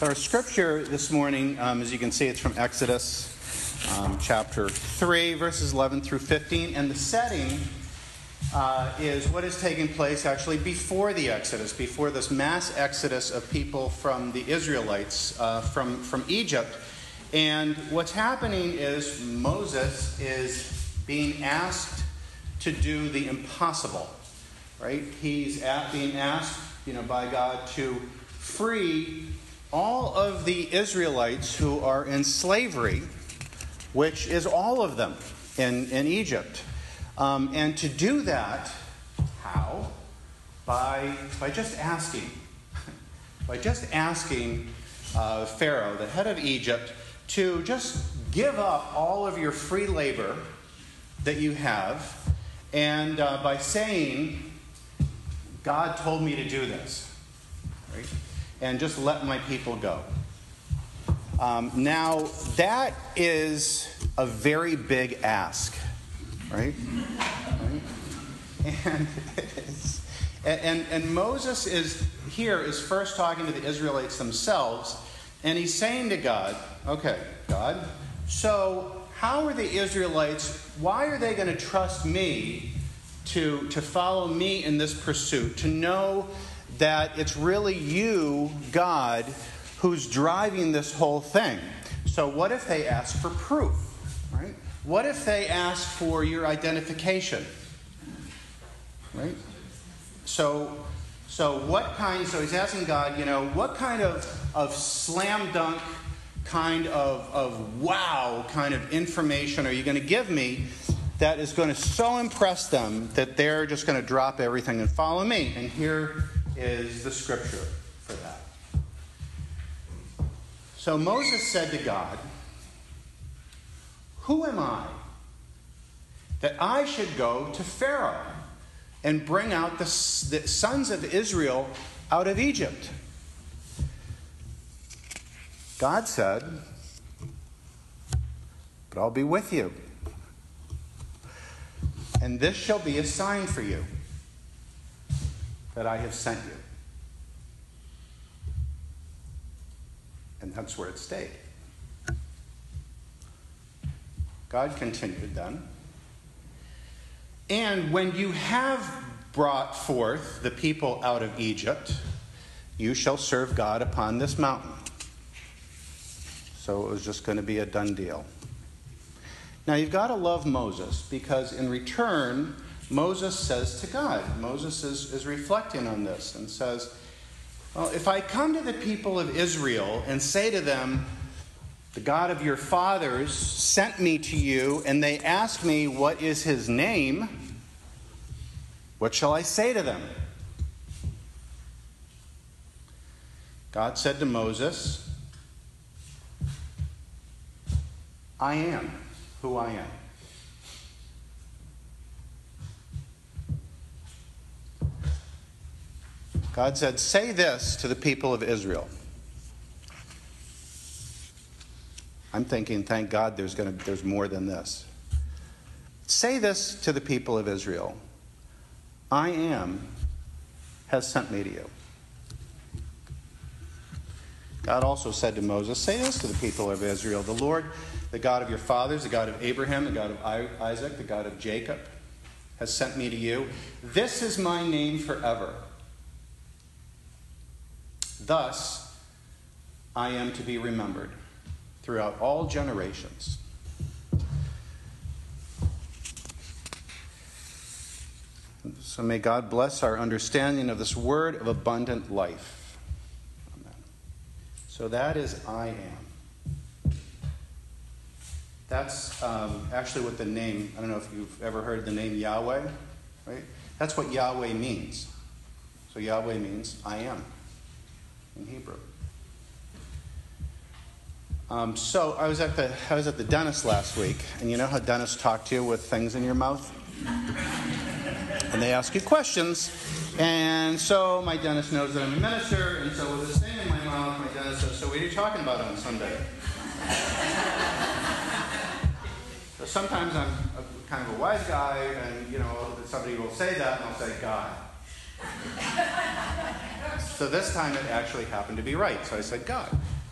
So our scripture this morning, as you can see, it's from Exodus chapter 3, verses 11 through 15. And the setting is what is taking place actually before the Exodus, before this mass exodus of people from the Israelites from Egypt. And what's happening is Moses is being asked to do the impossible, right? He's being asked, by God to free all of the Israelites who are in slavery, which is all of them in Egypt. And to do that, how? By just asking. By just asking Pharaoh, the head of Egypt, to just give up all of your free labor that you have, and by saying, God told me to do this, right? And just let my people go. Now, that is a very big ask, right? And Moses is first talking to the Israelites themselves, and he's saying to God, okay, God, so how are the Israelites, why are they going to trust me to follow me in this pursuit, to know that it's really you, God, who's driving this whole thing? So what if they ask for proof, right? What if they ask for your identification, right? So he's asking God, what kind of slam dunk kind of wow kind of information are you going to give me that is going to so impress them that they're just going to drop everything and follow me? And here is the scripture for that. So Moses said to God, who am I that I should go to Pharaoh and bring out the sons of Israel out of Egypt? God said, but I'll be with you. And this shall be a sign for you that I have sent you. And that's where it stayed. God continued then. And when you have brought forth the people out of Egypt, you shall serve God upon this mountain. So it was just going to be a done deal. Now you've got to love Moses, because in return, Moses says to God, Moses is reflecting on this and says, well, if I come to the people of Israel and say to them, the God of your fathers sent me to you, and they ask me, what is his name? What shall I say to them? God said to Moses, I am who I am. God said, say this to the people of Israel. I'm thinking, thank God there's more than this. Say this to the people of Israel. I am has sent me to you. God also said to Moses, say this to the people of Israel. The Lord, the God of your fathers, the God of Abraham, the God of Isaac, the God of Jacob, has sent me to you. This is my name forever. Thus, I am to be remembered throughout all generations. So may God bless our understanding of this word of abundant life. Amen. So that is I am. That's actually what the name, I don't know if you've ever heard the name Yahweh, right? That's what Yahweh means. So Yahweh means I am in Hebrew. So I was at the dentist last week, and you know how dentists talk to you with things in your mouth? And they ask you questions. And so my dentist knows that I'm a minister, and so with this thing in my mouth, my dentist says, so what are you talking about on Sunday? So sometimes I'm kind of a wise guy, and somebody will say that, and I'll say, God. So this time it actually happened to be right. So I said God.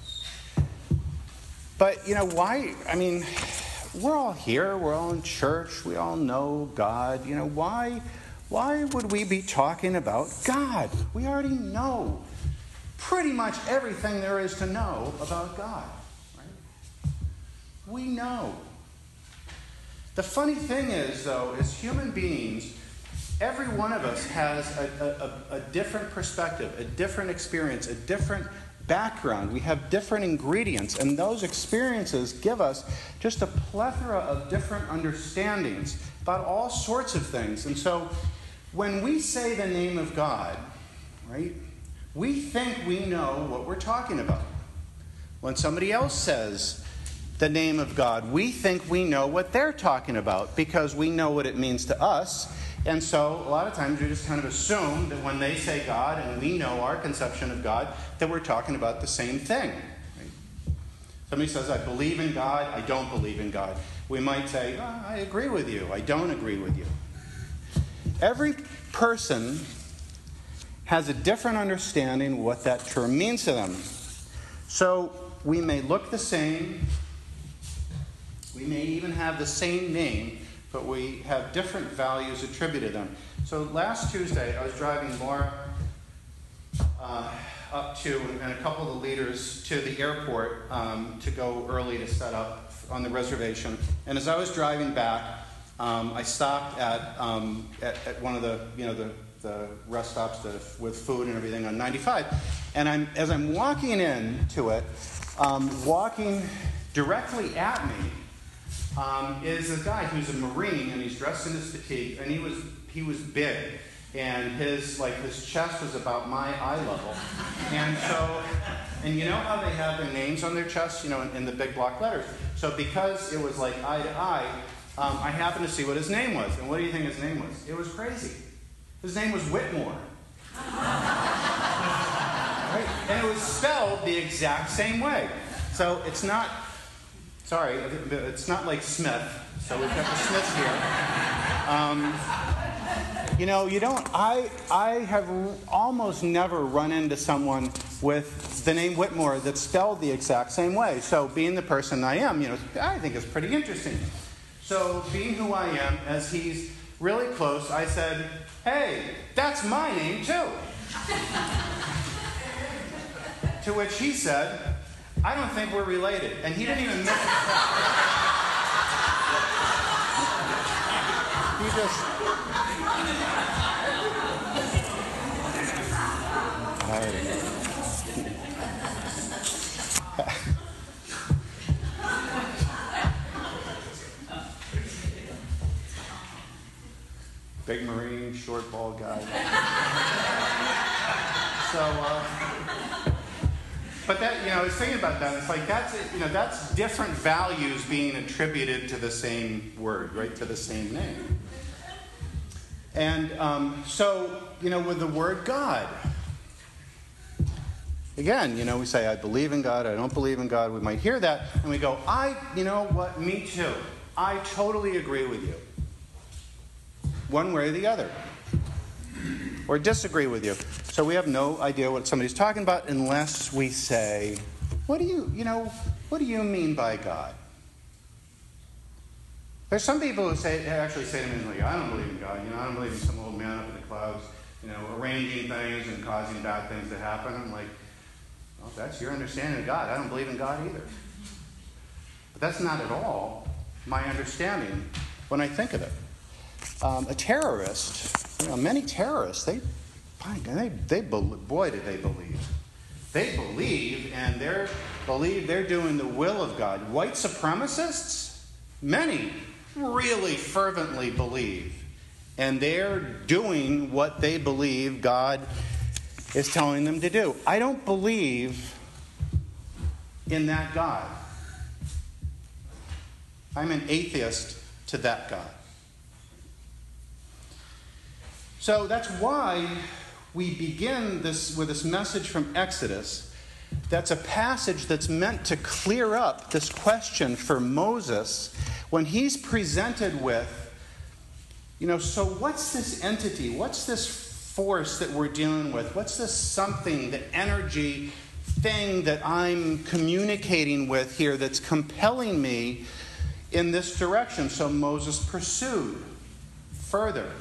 But, why? I mean, we're all here. We're all in church. We all know God. Why would we be talking about God? We already know pretty much everything there is to know about God. Right? We know. The funny thing is, though, as human beings, every one of us has a different perspective, a different experience, a different background. We have different ingredients, and those experiences give us just a plethora of different understandings about all sorts of things. And so when we say the name of God, right, we think we know what we're talking about. When somebody else says the name of God, we think we know what they're talking about because we know what it means to us. And so a lot of times we just kind of assume that when they say God and we know our conception of God, that we're talking about the same thing. Right? Somebody says, I believe in God, I don't believe in God. We might say, I agree with you, I don't agree with you. Every person has a different understanding of what that term means to them. So we may look the same, we may even have the same name, but we have different values attributed to them. So last Tuesday, I was driving Laura up to, and a couple of the leaders, to the airport to go early to set up on the reservation. And as I was driving back, I stopped at one of the rest stops with food and everything on 95. And as I'm walking into it, walking directly at me, is a guy who's a Marine, and he's dressed in his fatigue, and he was big, and his chest was about my eye level, and you know how they have their names on their chest, in the big block letters. So because it was like eye to eye, I happened to see what his name was, and what do you think his name was? It was crazy. His name was Whitmore. Right? And it was spelled the exact same way. So it's not. Sorry, it's not like Smith, so we've got the Smiths here. I have almost never run into someone with the name Whitmore that's spelled the exact same way. So being the person I am, I think it's pretty interesting. So being who I am, as he's really close, I said, hey, that's my name too. To which he said, I don't think we're related. And he didn't even miss it. He just... Big Marine, short, bald guy. But that, I was thinking about that. It's like that's different values being attributed to the same word, right? To the same name. And with the word God, again, we say I believe in God, I don't believe in God. We might hear that, and we go, me too. I totally agree with you, one way or the other, or disagree with you. So we have no idea what somebody's talking about unless we say, what do you mean by God? There's some people who actually say to me, I don't believe in God. I don't believe in some old man up in the clouds, arranging things and causing bad things to happen. I'm like, well, if that's your understanding of God, I don't believe in God either. But that's not at all my understanding when I think of it. A terrorist, many terrorists, boy, did they believe. They believe, and they're doing the will of God. White supremacists, many really fervently believe, and they're doing what they believe God is telling them to do. I don't believe in that God. I'm an atheist to that God. So that's why we begin this with this message from Exodus. That's a passage that's meant to clear up this question for Moses when he's presented with, so what's this entity? What's this force that we're dealing with? What's this something, the energy thing that I'm communicating with here that's compelling me in this direction? So Moses pursued further.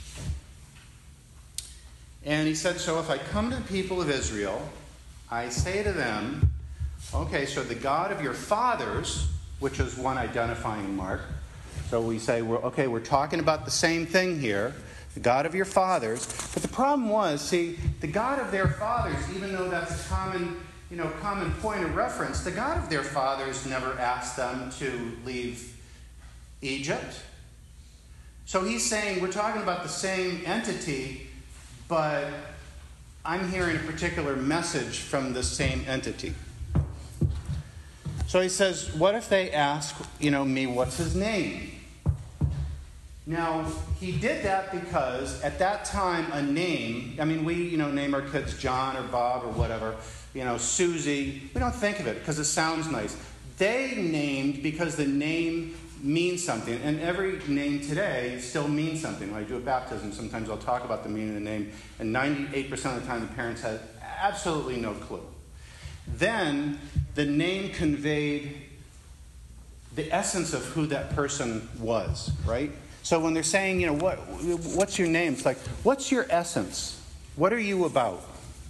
And he said, so if I come to the people of Israel, I say to them, okay, so the God of your fathers, which is one identifying mark. So we say, we're talking about the same thing here, the God of your fathers. But the problem was, see, the God of their fathers, even though that's a common point of reference, the God of their fathers never asked them to leave Egypt. So he's saying, we're talking about the same entity, but I'm hearing a particular message from the same entity. So he says, what if they ask, me, what's his name? Now, he did that because at that time a name, we, name our kids John or Bob or whatever, Susie. We don't think of it because it sounds nice. They named because the name means something. And every name today still means something. When I do a baptism, sometimes I'll talk about the meaning of the name. And 98% of the time the parents had absolutely no clue. Then the name conveyed the essence of who that person was, right? So when they're saying, what's your name? It's like, what's your essence? What are you about?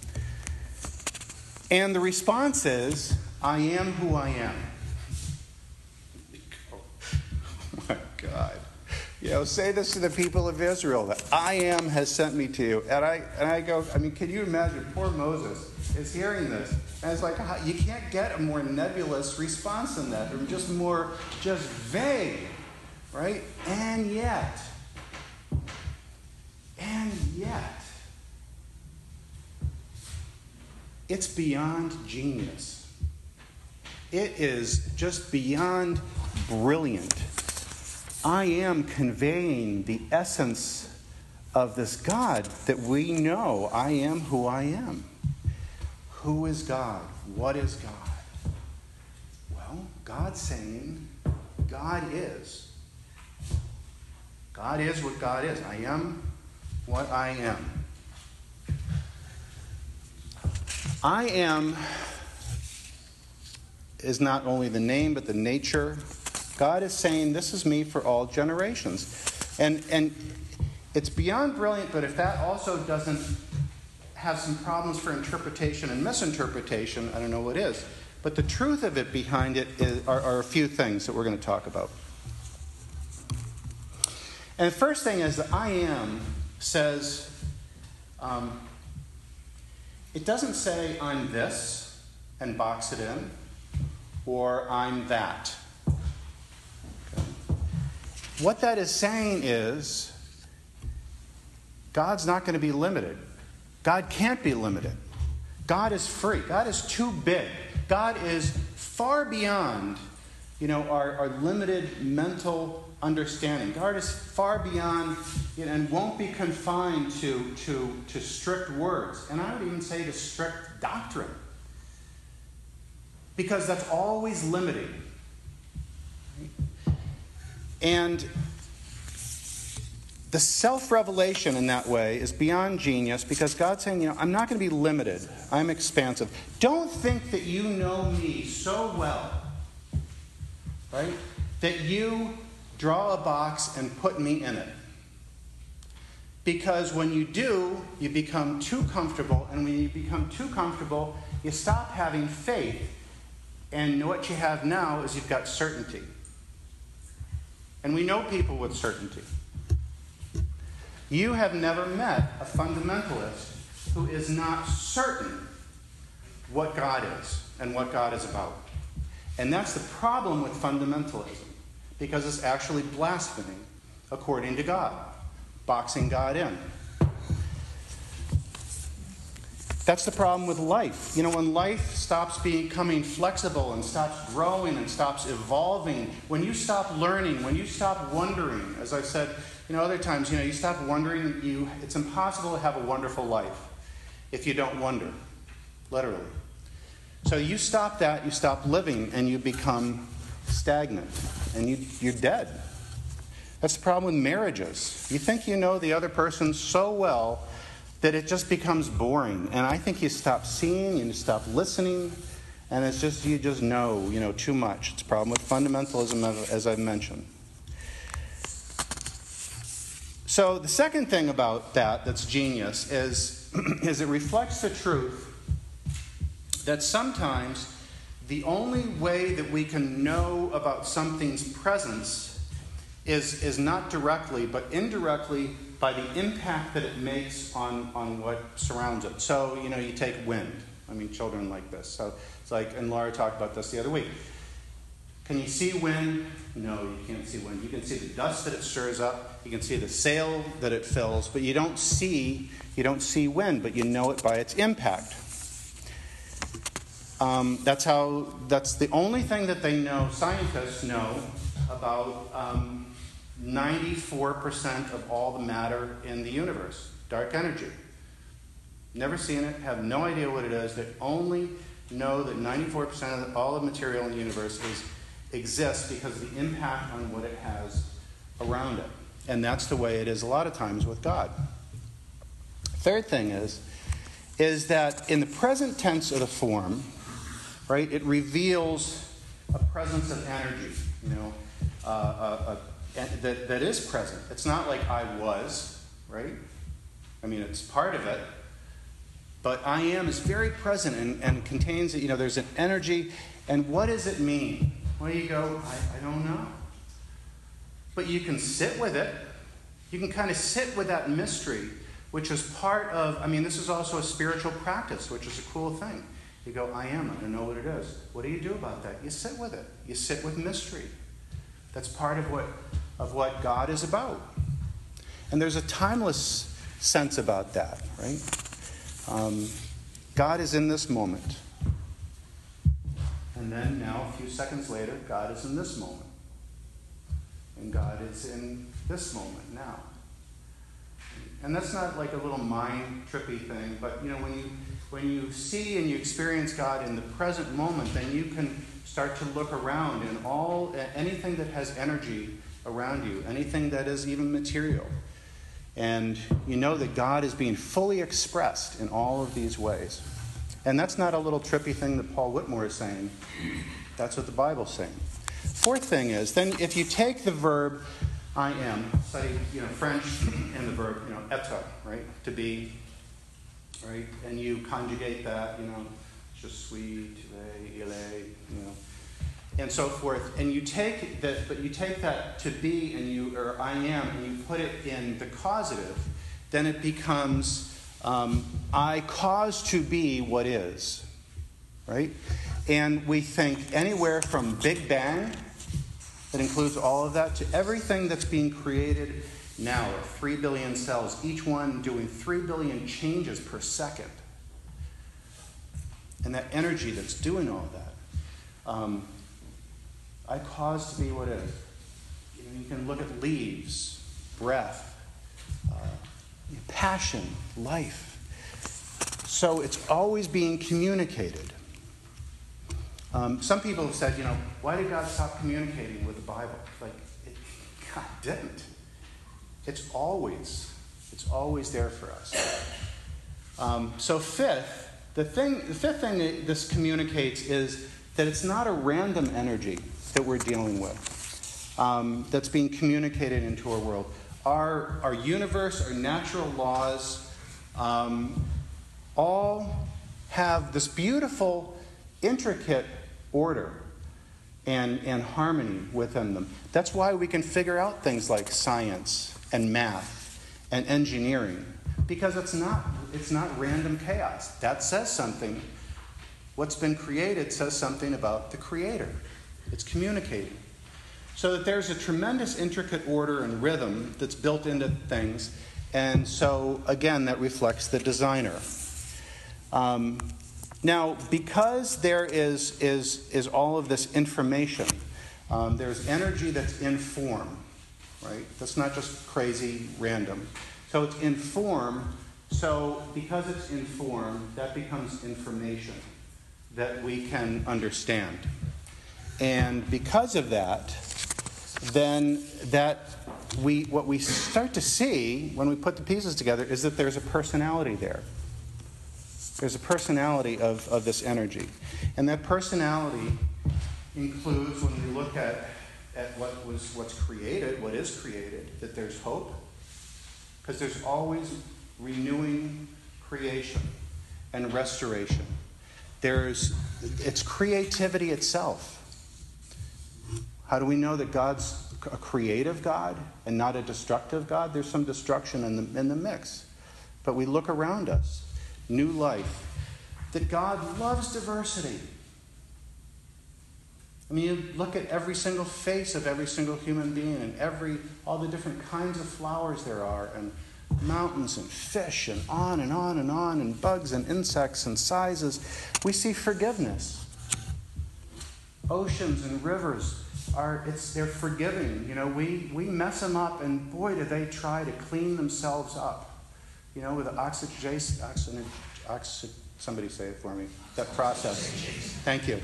And the response is, I am who I am. Oh my God. Say this to the people of Israel, that I am has sent me to you. And I go, can you imagine? Poor Moses is hearing this. And it's like, you can't get a more nebulous response than that. Or just vague, right? And yet, it's beyond genius. It is just beyond brilliant. I am conveying the essence of this God that we know. I am who I am. Who is God? What is God? Well, God's saying God is. God is what God is. I am what I am. I am is not only the name, but the nature. God is saying, this is me for all generations. And it's beyond brilliant, but if that also doesn't have some problems for interpretation and misinterpretation, I don't know what is. But the truth of it behind it are a few things that we're going to talk about. And the first thing is that I am says, it doesn't say I'm this and box it in, or I'm that. Okay. What that is saying is, God's not going to be limited. God can't be limited. God is free. God is too big. God is far beyond, our limited mental understanding. God is far beyond, and won't be confined to strict words. And I would even say to strict doctrine. Because that's always limiting. And the self-revelation in that way is beyond genius, because God's saying, I'm not going to be limited. I'm expansive. Don't think that you know me so well, right, that you draw a box and put me in it. Because when you do, you become too comfortable. And when you become too comfortable, you stop having faith. And what you have now is you've got certainty. And we know people with certainty. You have never met a fundamentalist who is not certain what God is and what God is about. And that's the problem with fundamentalism, because it's actually blaspheming according to God, boxing God in. That's the problem with life. When life stops becoming flexible and stops growing and stops evolving, when you stop learning, when you stop wondering, as I said, other times, you stop wondering, it's impossible to have a wonderful life if you don't wonder, literally. So you stop that, you stop living, and you become stagnant, and you're dead. That's the problem with marriages. You think you know the other person so well that it just becomes boring. And I think you stop seeing and you stop listening, and it's just, you just know too much. It's a problem with fundamentalism, as I've mentioned. So the second thing about that's genius is it reflects the truth that sometimes the only way that we can know about something's presence is not directly, but indirectly by the impact that it makes on what surrounds it. So, you take wind. I mean, children like this. So it's like, and Laura talked about this the other week. Can you see wind? No, you can't see wind. You can see the dust that it stirs up. You can see the sail that it fills, but you don't see wind, but you know it by its impact. That's the only thing that they know, scientists know, about 94% of all the matter in the universe, dark energy. Never seen it, have no idea what it is. They only know that 94% of all the material in the universe exists because of the impact on what it has around it. And that's the way it is a lot of times with God. Third thing is that in the present tense of the form, right, it reveals a presence of energy, that is present. It's not like I was, right? I mean, it's part of it. But I am is very present and contains, there's an energy. And what does it mean? Well, you go, I don't know. But you can sit with it. You can kind of sit with that mystery, which is part of, this is also a spiritual practice, which is a cool thing. You go, I don't know what it is. What do you do about that? You sit with it. You sit with mystery. That's part of what God is about. And there's a timeless sense about that, right? God is in this moment. And then now, a few seconds later, God is in this moment. And God is in this moment now. And that's not like a little mind-trippy thing, but when you see and you experience God in the present moment, then you can start to look around and anything that has energy around you, anything that is even material. And you know that God is being fully expressed in all of these ways. And that's not a little trippy thing that Paul Whitmore is saying. That's what the Bible's saying. Fourth thing is, then if you take the verb I am, study French and the verb être, right, to be, right, and you conjugate that, je suis, tu es, il est, and so forth, and you take that to be or I am, and you put it in the causative, then it becomes I cause to be what is, right? And we think anywhere from Big Bang, that includes all of that, to everything that's being created now, 3 billion cells, each one doing 3 billion changes per second. And that energy that's doing all that. I cause to be what is. You can look at leaves, breath, passion, life. So it's always being communicated. Some people have said, why did God stop communicating with the Bible? God didn't. It's always there for us. So the fifth thing that this communicates is that it's not a random energy that we're dealing with that's being communicated into our world. Our universe, our natural laws, all have this beautiful, intricate order and harmony within them. That's why we can figure out things like science and math and engineering, because it's not random chaos. That says something. What's been created says something about the Creator. It's communicating. So that there's a tremendous intricate order and rhythm that's built into things, and so again that reflects the designer. Now, because there is all of this information, there's energy that's in form, right? That's not just crazy, random. So it's in form. So because it's in form, that becomes information that we can understand. And because of that, then that what we start to see when we put the pieces together is that there's a personality there. There's a personality of this energy. And that personality includes, when we look at what's created, what is created, that there's hope. Because there's always renewing creation and restoration. It's creativity itself. How do we know that God's a creative God and not a destructive God? There's some destruction in the mix. But we look around us, new life, that God loves diversity. I mean, you look at every single face of every single human being and all the different kinds of flowers there are, and mountains and fish and on and on and on, and bugs and insects and sizes. We see forgiveness. Oceans and rivers they're forgiving. You know, we mess them up, and boy, do they try to clean themselves up. You know, with the somebody say it for me. That process. Thank you.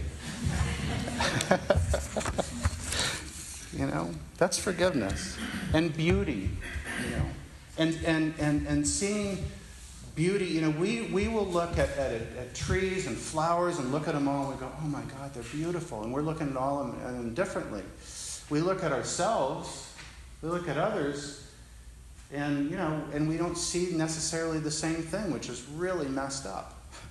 You know, that's forgiveness and beauty. You know, and seeing beauty. You know, we will look at trees and flowers and look at them all and we go, oh my God, they're beautiful. And we're looking at all of them differently. We look at ourselves, we look at others, and we don't see necessarily the same thing, which is really messed up.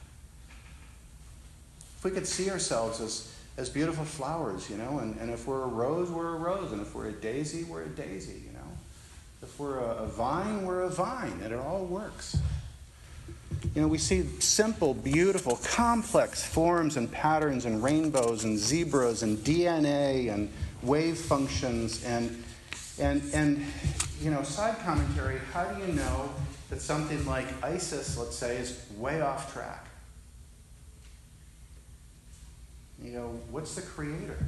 If we could see ourselves as beautiful flowers, you know, and if we're a rose, we're a rose, and if we're a daisy, we're a daisy, you know. If we're a vine, we're a vine, and it all works. You know, we see simple, beautiful, complex forms and patterns and rainbows and zebras and DNA and wave functions and you know, side commentary, how do you know that something like ISIS, let's say, is way off track? You know, what's the creator?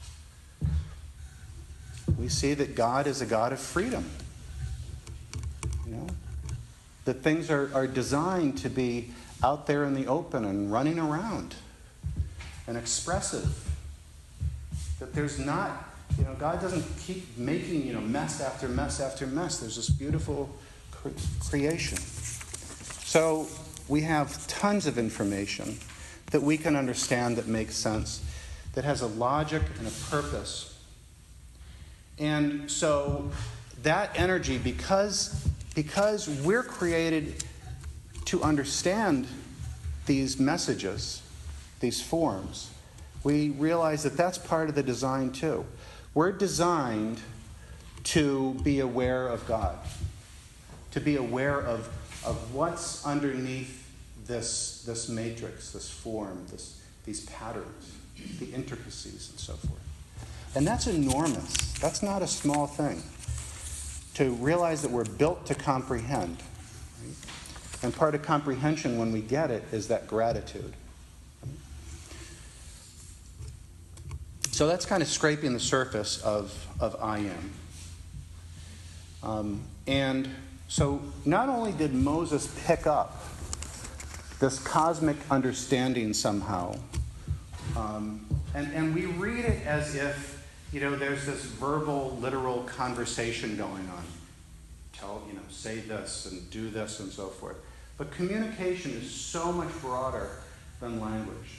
We see that God is a God of freedom. You know, that things are designed to be out there in the open and running around and expressive. That there's not, you know, God doesn't keep making, you know, mess after mess after mess. There's this beautiful creation. So we have tons of information that we can understand, that makes sense, that has a logic and a purpose. And so that energy, because we're created to understand these messages, these forms, we realize that that's part of the design too. We're designed to be aware of God, to be aware of what's underneath this matrix, this form, these patterns, the intricacies and so forth. And that's enormous. That's not a small thing. To realize that we're built to comprehend. Right? And part of comprehension, when we get it, is that gratitude. So that's kind of scraping the surface of I am. And so not only did Moses pick up this cosmic understanding somehow, and we read it as if, you know, there's this verbal, literal conversation going on. Say this and do this and so forth. But communication is so much broader than language.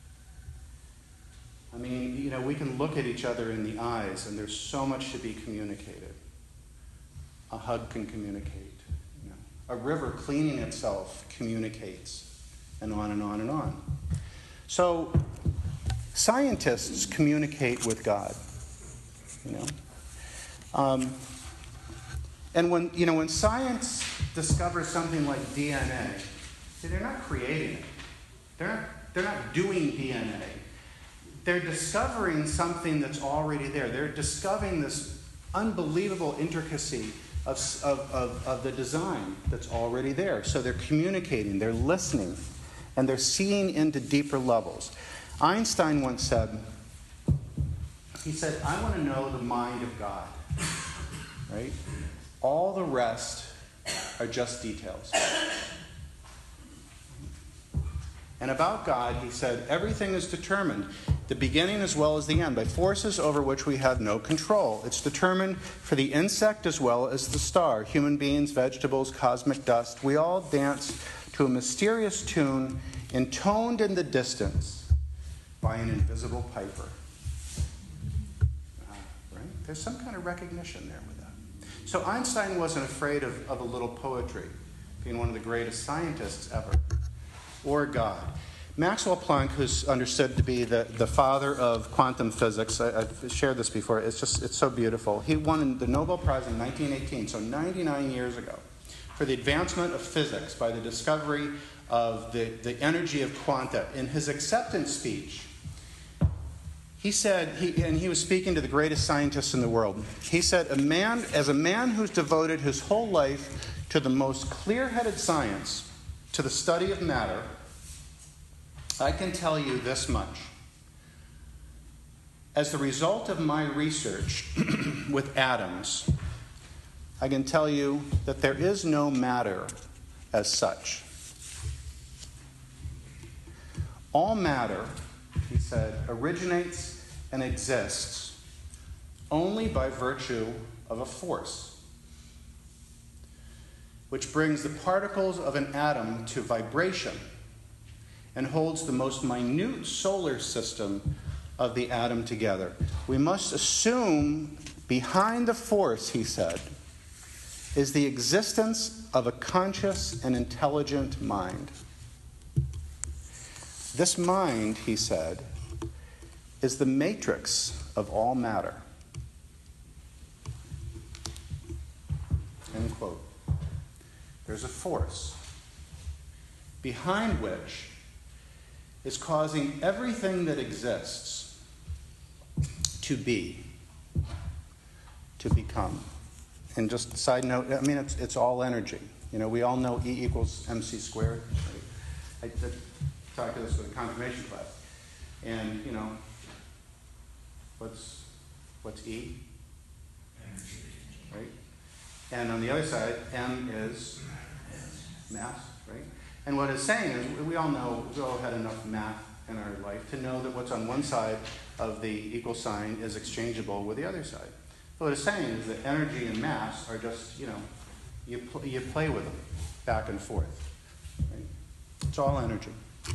I mean, you know, we can look at each other in the eyes, and there's so much to be communicated. A hug can communicate. You know. A river cleaning itself communicates, and on and on and on. So, scientists communicate with God. You know. And when science discovers something like DNA, they're not creating it. They're not doing DNA. They're discovering something that's already there. They're discovering this unbelievable intricacy of the design that's already there. So they're communicating, they're listening, and they're seeing into deeper levels. Einstein once said, he said, I want to know the mind of God. Right? All the rest are just details. And about God, he said, everything is determined. the beginning as well as the end, by forces over which we have no control. It's determined for the insect as well as the star. Human beings, vegetables, cosmic dust, we all dance to a mysterious tune intoned in the distance by an invisible piper. Right? There's some kind of recognition there with that. So Einstein wasn't afraid of a little poetry, being one of the greatest scientists ever, or God. Maxwell Planck, who's understood to be the father of quantum physics, I've shared this before, it's so beautiful. He won the Nobel Prize in 1918, so 99 years ago, for the advancement of physics by the discovery of the energy of quanta. In his acceptance speech, he said, and he was speaking to the greatest scientists in the world, he said, as a man who's devoted his whole life to the most clear-headed science, to the study of matter, I can tell you this much. As the result of my research with atoms, I can tell you that there is no matter as such. All matter, he said, originates and exists only by virtue of a force, which brings the particles of an atom to vibration and holds the most minute solar system of the atom together. We must assume behind the force, he said, is the existence of a conscious and intelligent mind. This mind, he said, is the matrix of all matter. End quote. There's a force behind which is causing everything that exists to be, to become. And just a side note, I mean, it's all energy. You know, we all know E equals mc squared. Right? I talked to this with a confirmation class. And, you know, what's E? Energy. Right? And on the other side, M is mass, right? And what it's saying is, we all know, we all had enough math in our life to know that what's on one side of the equal sign is exchangeable with the other side. So what it's saying is that energy and mass are just, you know, you play with them back and forth. Right? It's all energy.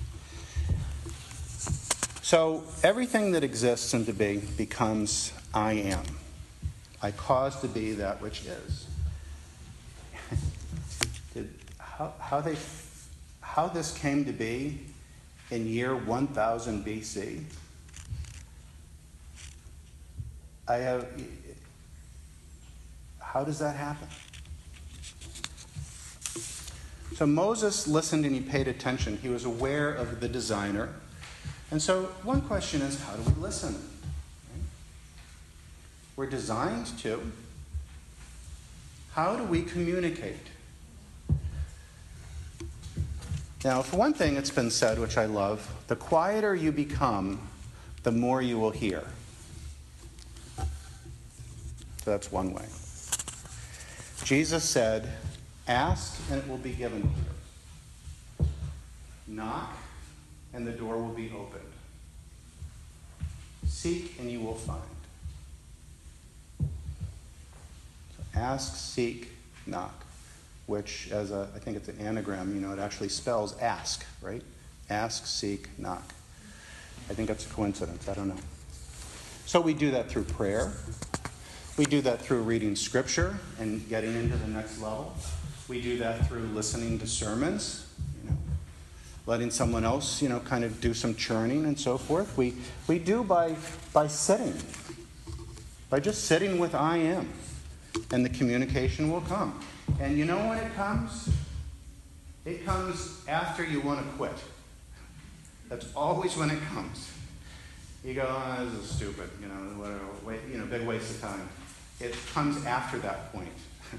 So everything that exists and to be becomes I am. I cause to be that which is. How this came to be in year 1000 BC, how does that happen? So Moses listened and he paid attention. He was aware of the designer. And so one question is, how do we listen? Right? We're designed to. How do we communicate? Now, for one thing, it's been said, which I love, the quieter you become, the more you will hear. So that's one way. Jesus said, ask and it will be given to you. Knock and the door will be opened. Seek and you will find. So ask, seek, knock. Which, I think it's an anagram, you know, it actually spells ask, right? Ask, seek, knock. I think that's a coincidence, I don't know. So we do that through prayer. We do that through reading scripture and getting into the next level. We do that through listening to sermons, you know, letting someone else, you know, kind of do some churning and so forth. We do by sitting, by just sitting with I am, and the communication will come. And you know when it comes? It comes after you want to quit. That's always when it comes. You go, oh, this is stupid, you know, whatever, big waste of time. It comes after that point.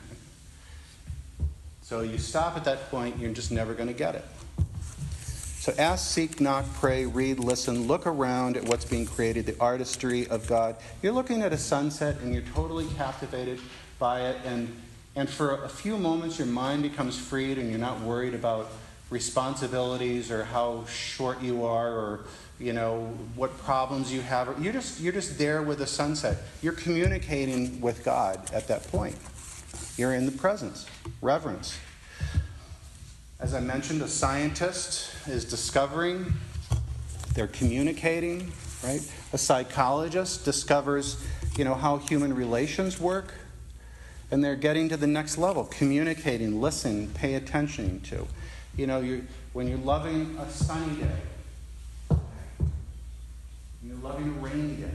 So you stop at that point, you're just never going to get it. So ask, seek, knock, pray, read, listen, look around at what's being created, the artistry of God. You're looking at a sunset and you're totally captivated by it, and for a few moments your mind becomes freed and you're not worried about responsibilities or how short you are or what problems you have. You're just there with the sunset. You're communicating with God at that point. You're in the presence, reverence. As I mentioned, a scientist is discovering, they're communicating, right? A psychologist discovers, how human relations work, and they're getting to the next level, communicating, listen, pay attention to. When you're loving a sunny day, you're loving a rainy day,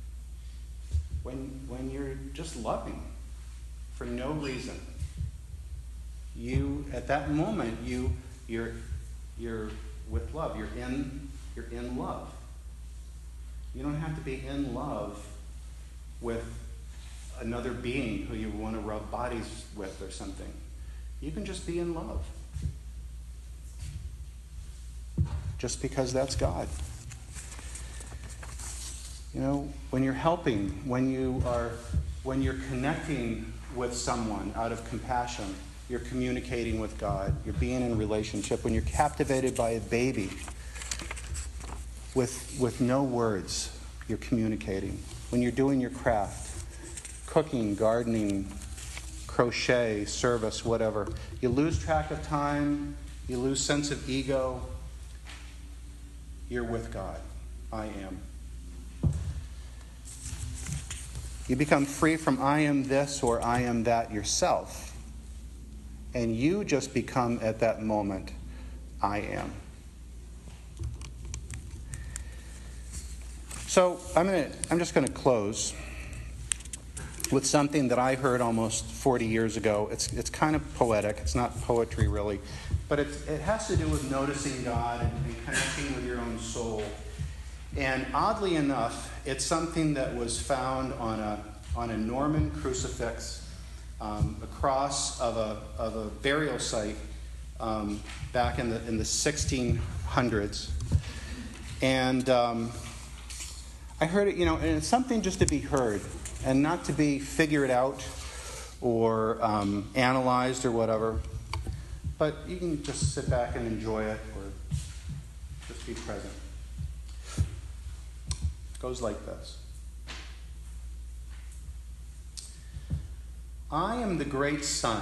when you're just loving for no reason, at that moment you're with love. You're in love. You don't have to be in love with another being who you want to rub bodies with or something. You can just be in love. Just because that's God. When you're helping, when you're connecting with someone out of compassion, you're communicating with God. You're being in a relationship. When you're captivated by a baby with no words, you're communicating. When you're doing your craft, cooking, gardening, crochet, service, whatever, you lose track of time, you lose sense of ego, you're with God. I am. You become free from I am this or I am that yourself. And you just become at that moment, I am. So I'm just going to close with something that I heard almost 40 years ago. It's kind of poetic. It's not poetry really, but it has to do with noticing God and connecting with your own soul. And oddly enough, it's something that was found on a Norman crucifix, a cross of a burial site back in the 1600s. And I heard it, and it's something just to be heard and not to be figured out or analyzed or whatever. But you can just sit back and enjoy it or just be present. It goes like this. I am the great sun,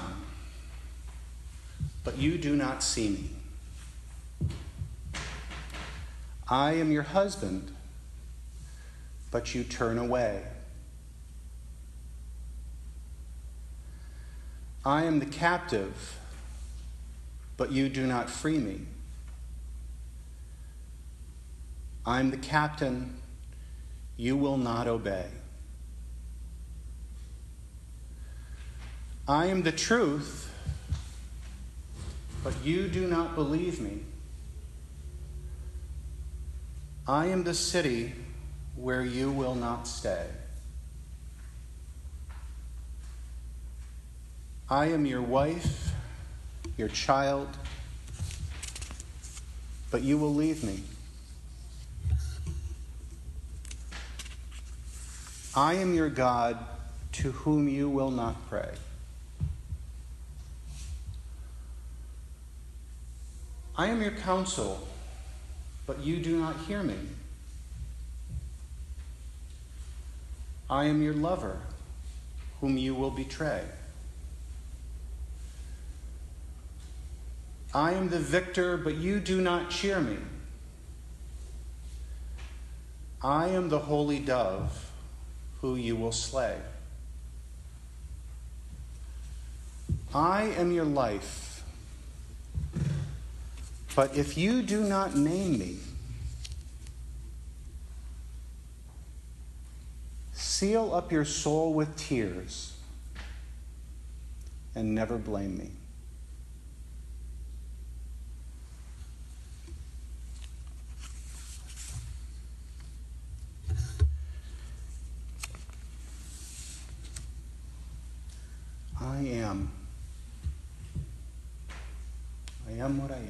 but you do not see me. I am your husband, but you turn away. I am the captive, but you do not free me. I am the captain, you will not obey. I am the truth, but you do not believe me. I am the city where you will not stay. I am your wife, your child, but you will leave me. I am your God, to whom you will not pray. I am your counsel, but you do not hear me. I am your lover, whom you will betray. I am the victor, but you do not cheer me. I am the holy dove, who you will slay. I am your life, but if you do not name me, seal up your soul with tears and never blame me. I am what I am.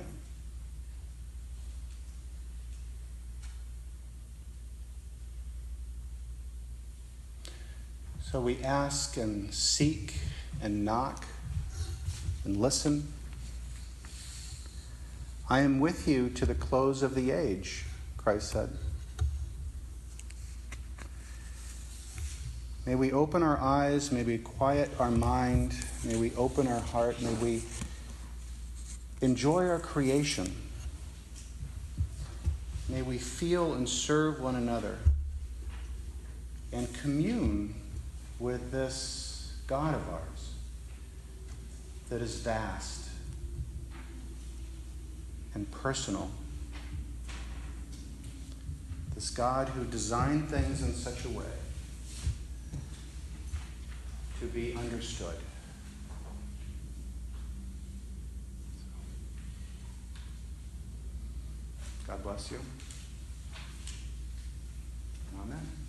So we ask and seek and knock and listen. I am with you to the close of the age, Christ said. May we open our eyes, may we quiet our mind, may we open our heart, may we enjoy our creation. May we feel and serve one another and commune with this God of ours that is vast and personal. This God who designed things in such a way to be understood. God bless you. Amen.